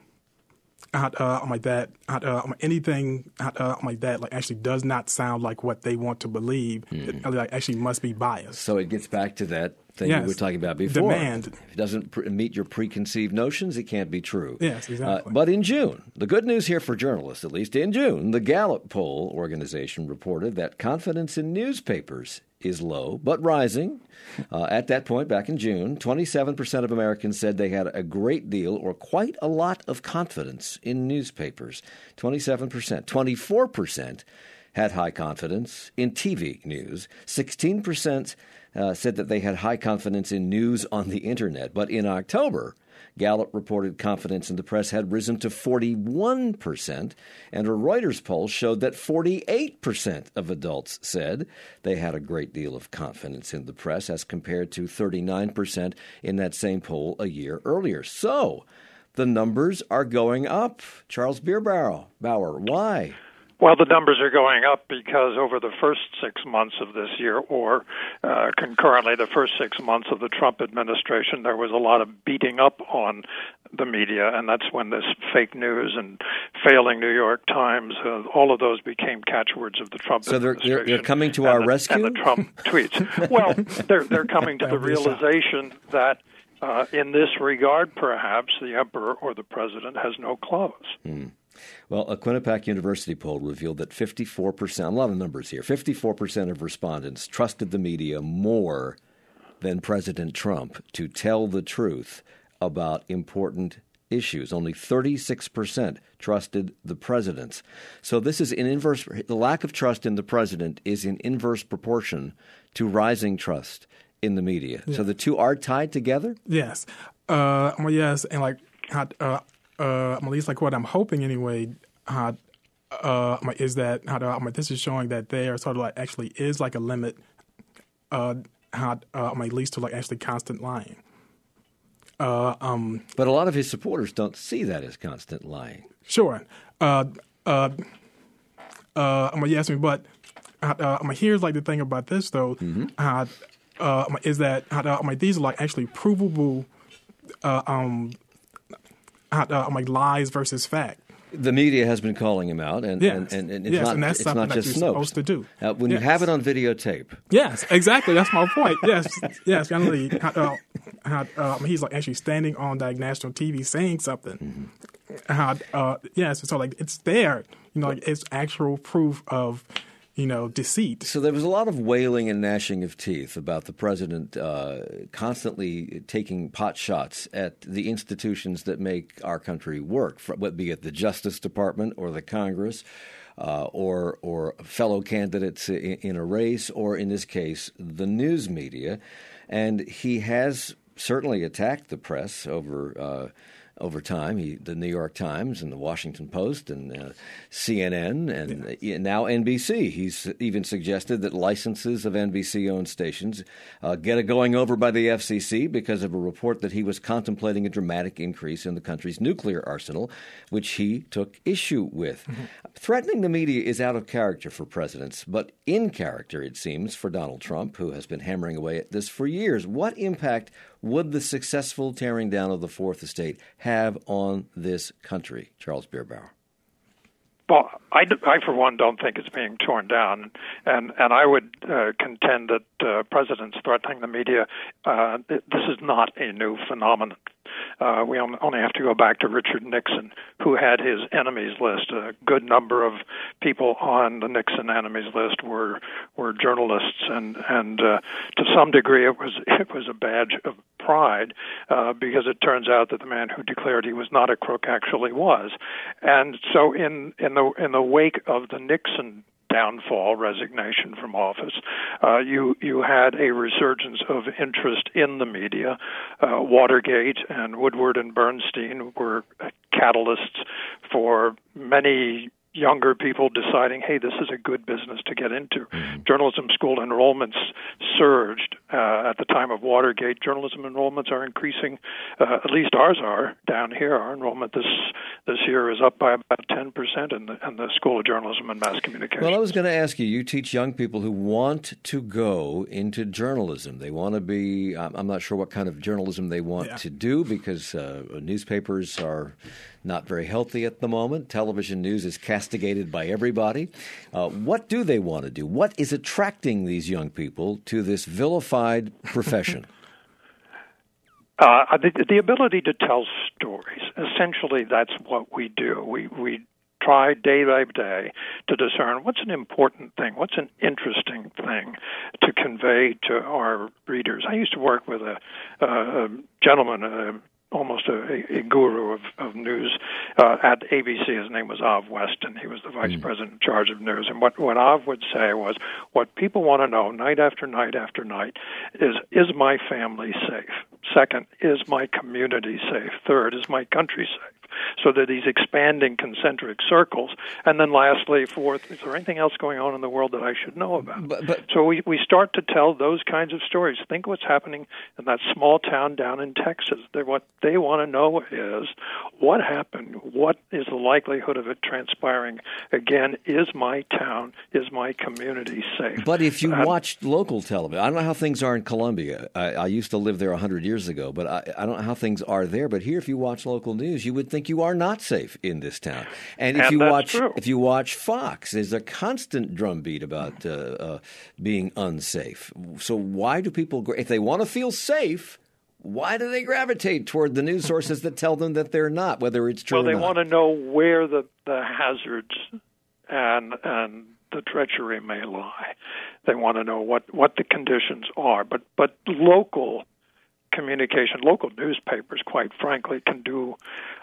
uh, like that, uh, anything, uh, like that, like, actually does not sound like what they want to believe. Mm-hmm. It, like, actually must be biased. So it gets back to that thing yes. we were talking about before. Demand. If it doesn't pr- meet your preconceived notions, it can't be true. Yes, exactly. Uh, but in June, the good news here for journalists, at least in June, the Gallup poll organization reported that confidence in newspapers is low, but rising. Uh, at that point, back in June, twenty-seven percent of Americans said they had a great deal or quite a lot of confidence in newspapers. twenty-seven percent. twenty-four percent had high confidence in T V news. sixteen percent Uh, said that they had high confidence in news on the Internet. But in October, Gallup reported confidence in the press had risen to forty-one percent, and a Reuters poll showed that forty-eight percent of adults said they had a great deal of confidence in the press, as compared to thirty-nine percent in that same poll a year earlier. So the numbers are going up. Charles Bierbauer, why? Well, the numbers are going up because over the first six months of this year, or uh, concurrently the first six months of the Trump administration, there was a lot of beating up on the media, and that's when this fake news and failing New York Times, uh, all of those became catchwords of the Trump so they're, administration. So they're coming to our the, rescue? And the Trump tweets. Well, they're, they're coming to the realization that uh, in this regard, perhaps, the emperor or the president has no clothes. Hmm. Well, a Quinnipiac University poll revealed that fifty-four percent, a lot of numbers here, fifty-four percent of respondents trusted the media more than President Trump to tell the truth about important issues. Only thirty-six percent trusted the presidents. So this is in inverse, the lack of trust in the president is in inverse proportion to rising trust in the media. Yeah. So the two are tied together? Yes. Uh, well, yes, and like, uh, Uh, at least like what I'm hoping anyway, uh, uh, is that uh, this is showing that there sort of like actually is like a limit, uh, uh, at least to like actually constant lying. Uh, um, but a lot of his supporters don't see that as constant lying. Sure. Uh, uh, uh, yes, but uh, uh, here's like the thing about this though, mm-hmm. uh, uh, is that uh, these are like actually provable. Uh, um, Uh, like lies versus fact. The media has been calling him out, and yes. and, and, and it's yes, not and that's it's something not that just you're Snopes. supposed to do. Uh, when yes. you have it on videotape. Yes, exactly. That's my point. Yes, yes. Really, uh, uh, uh, he's like actually standing on like national T V saying something. Mm-hmm. Uh, uh, yes, so like it's there. You know, like it's actual proof of. You know, deceit. So there was a lot of wailing and gnashing of teeth about the president uh, constantly taking pot shots at the institutions that make our country work, whether be it the Justice Department or the Congress uh, or or fellow candidates in, in a race, or in this case, the news media. And he has certainly attacked the press over uh, over time. He, the New York Times and the Washington Post and uh, C N N and yeah. now N B C. He's even suggested that licenses of N B C-owned stations uh, get a going over by the F C C because of a report that he was contemplating a dramatic increase in the country's nuclear arsenal, which he took issue with. Mm-hmm. Threatening the media is out of character for presidents, but in character, it seems, for Donald Trump, who has been hammering away at this for years. What impact would the successful tearing down of the Fourth Estate have on this country, Charles Bierbauer? Well, I, I, for one, don't think it's being torn down, and and I would uh, contend that uh, presidents threatening the media, uh, this is not a new phenomenon. Uh, we only have to go back to Richard Nixon, who had his enemies list. A good number of people on the Nixon enemies list were were journalists, and and uh, to some degree, it was it was a badge of pride uh, because it turns out that the man who declared he was not a crook actually was. And so, in in the in the wake of the Nixon downfall, resignation from office, uh, you you had a resurgence of interest in the media. Uh, Watergate and Woodward and Bernstein were catalysts for many younger people deciding, hey, this is a good business to get into. Mm-hmm. Journalism school enrollments surged uh, at the time of Watergate. Journalism enrollments are increasing, uh, at least ours are down here. Our enrollment this this year is up by about ten percent in the, in the School of Journalism and Mass Communication. Well, I was going to ask you, you teach young people who want to go into journalism. They want to be, I'm not sure what kind of journalism they want yeah. to do because uh, newspapers are not very healthy at the moment. Television news is castigated by everybody. Uh, what do they want to do? What is attracting these young people to this vilified profession? uh, the, the ability to tell stories. Essentially, that's what we do. We we try day by day to discern what's an important thing, what's an interesting thing to convey to our readers. I used to work with a, a gentleman, a almost a, a guru of, of news uh, at A B C. His name was Av Weston. He was the vice mm. president in charge of news. And what, what Av would say was, what people want to know night after night after night is, is my family safe? Second, is my community safe? Third, is my country safe? So that these expanding concentric circles. And then lastly, fourth, is there anything else going on in the world that I should know about? But, but, so we, we start to tell those kinds of stories. Think what's happening in that small town down in Texas. They're, what they want to know is what happened? What is the likelihood of it transpiring again? Is my town, is my community safe? But if you and, watched local television, I don't know how things are in Colombia. I, I used to live there one hundred years ago, but I, I don't know how things are there. But here, if you watch local news, you would think you are not safe in this town. And if and you that's watch true. if you watch Fox, there's a constant drumbeat about uh, uh, being unsafe. So why do people, if they want to feel safe, why do they gravitate toward the news sources that tell them that they're not, whether it's true well, or not? Well, they want to know where the, the hazards and and the treachery may lie. They want to know what, what the conditions are. But but local communication, local newspapers, quite frankly, can do,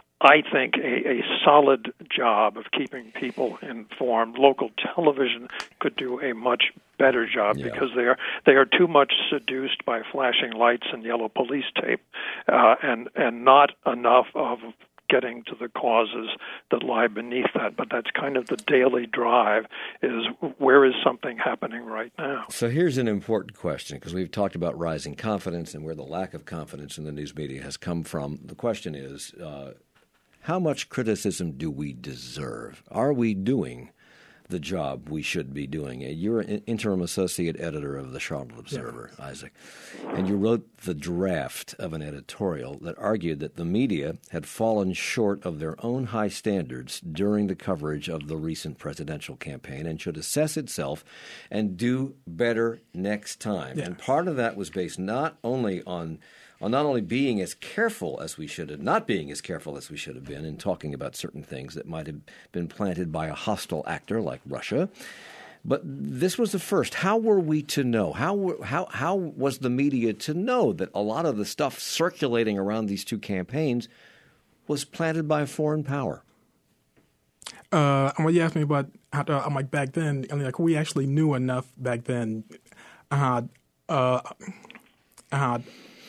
I think, a, a solid job of keeping people informed. Local television could do a much better job yeah. because they are they are too much seduced by flashing lights and yellow police tape, uh, and and not enough of getting to the causes that lie beneath that. But that's kind of the daily drive, is where is something happening right now? So here's an important question, because we've talked about rising confidence and where the lack of confidence in the news media has come from. The question is, uh, how much criticism do we deserve? Are we doing the job we should be doing? You're an interim associate editor of the Charlotte Observer, yeah. Isaac, and you wrote the draft of an editorial that argued that the media had fallen short of their own high standards during the coverage of the recent presidential campaign and should assess itself and do better next time. Yeah. And part of that was based not only on on not only being as careful as we should have, not being as careful as we should have been in talking about certain things that might have been planted by a hostile actor like Russia, but this was the first. How were we to know? How how how was the media to know that a lot of the stuff circulating around these two campaigns was planted by a foreign power? Uh, and when you asked me about, how, uh, I'm like back then, I mean, like we actually knew enough back then. Uh, uh, uh,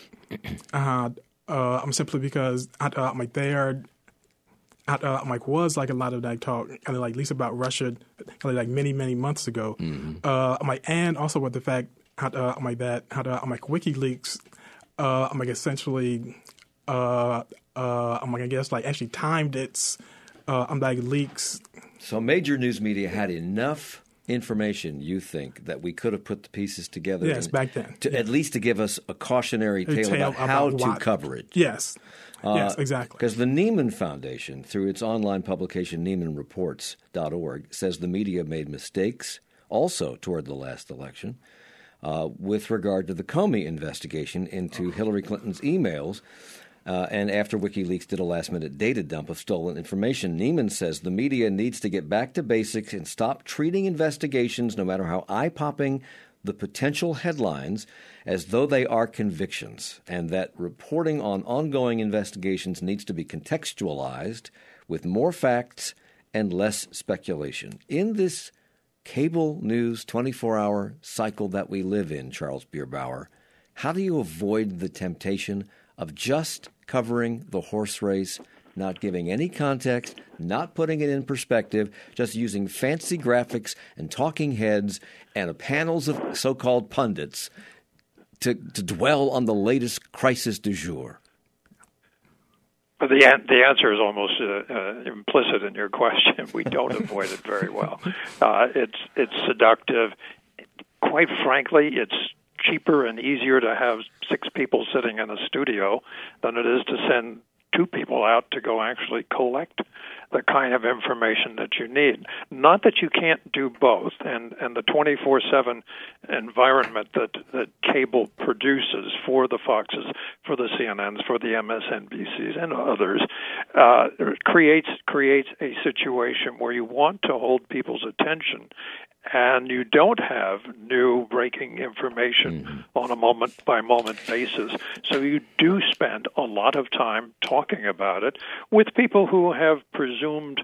Uh, uh, I'm simply because I, uh, I'm like there. I, uh, I'm like was like a lot of that talk, kind of like at least about Russia, kind of like many many months ago. Mm-hmm. Uh, I'm like, and also with the fact, how, uh, I'm like that. How, uh, I'm like WikiLeaks. Uh, I'm like essentially. Uh, uh, I'm like I guess like actually timed its. Uh, I'm like leaks. So major news media had enough information, you think, that we could have put the pieces together? Yes, back then. To, yeah. At least to give us a cautionary tale, tale about, about how about to what, cover it. Yes. Uh, yes, exactly. Because the Neiman Foundation, through its online publication Neiman Reports dot org, says the media made mistakes also toward the last election uh, with regard to the Comey investigation into Hillary Clinton's emails. Uh, and after WikiLeaks did a last-minute data dump of stolen information, Neiman says the media needs to get back to basics and stop treating investigations, no matter how eye-popping the potential headlines, as though they are convictions, and that reporting on ongoing investigations needs to be contextualized with more facts and less speculation. In this cable news twenty-four hour cycle that we live in, Charles Bierbauer, how do you avoid the temptation of just covering the horse race, not giving any context, not putting it in perspective, just using fancy graphics and talking heads and panels of so-called pundits to, to dwell on the latest crisis du jour? But the the answer is almost uh, uh, implicit in your question. We don't avoid it very well. Uh, it's it's seductive. Quite frankly, it's cheaper and easier to have six people sitting in a studio than it is to send two people out to go actually collect the kind of information that you need. Not that you can't do both, and, and the twenty-four seven environment that, that cable produces for the Foxes, for the C N Ns, for the M S N B Cs, and others, uh, creates creates a situation where you want to hold people's attention, and you don't have new breaking information mm-hmm. on a moment-by-moment basis. So you do spend a lot of time talking about it with people who have presumed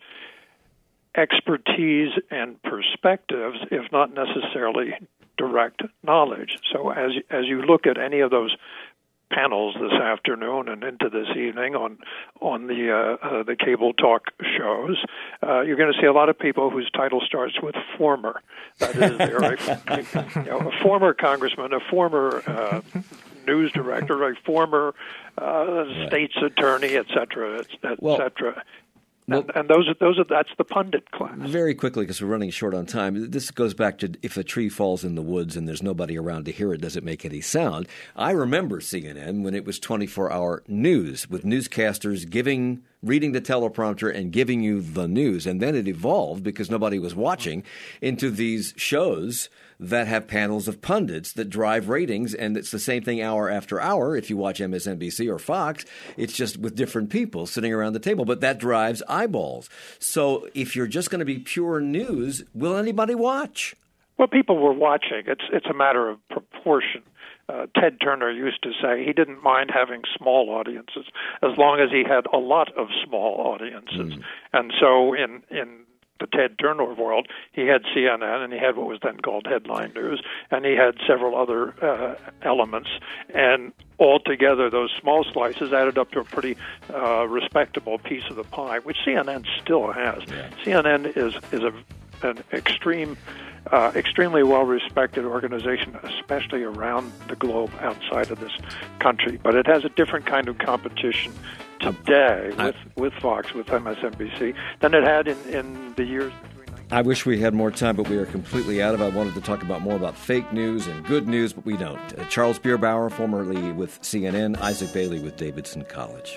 expertise and perspectives, if not necessarily direct knowledge. So as as you look at any of those panels this afternoon and into this evening on on the uh, uh, the cable talk shows, uh, you're going to see a lot of people whose title starts with former. That is, they're a, you know, a former congressman, a former uh, news director, a former uh, right. state's attorney, et cetera, et cetera. Well, Well, and, and those are those are that's the pundit class. Very quickly, because we're running short on time. This goes back to if a tree falls in the woods and there's nobody around to hear it, does it make any sound? I remember C N N when it was twenty-four hour news with newscasters giving, reading the teleprompter and giving you the news, and then it evolved because nobody was watching into these shows that have panels of pundits that drive ratings, and it's the same thing hour after hour. If you watch M S N B C or Fox, it's just with different people sitting around the table, but that drives eyeballs. So if you're just going to be pure news, will anybody watch? Well, people were watching. It's it's a matter of proportion. Uh, Ted Turner used to say he didn't mind having small audiences as long as he had a lot of small audiences. Mm. And so in in the Ted Turner world, he had C N N and he had what was then called headline news, and he had several other uh, elements, and altogether those small slices added up to a pretty uh, respectable piece of the pie, which C N N still has. Yeah. C N N is is a an extreme, uh, extremely well-respected organization, especially around the globe outside of this country, but it has a different kind of competition today I, with, with Fox, with M S N B C, than it had in, in the years between. I wish we had more time, but we are completely out of it. I wanted to talk about more about fake news and good news, but we don't. Uh, Charles Bierbauer, formerly with C N N, Isaac Bailey with Davidson College.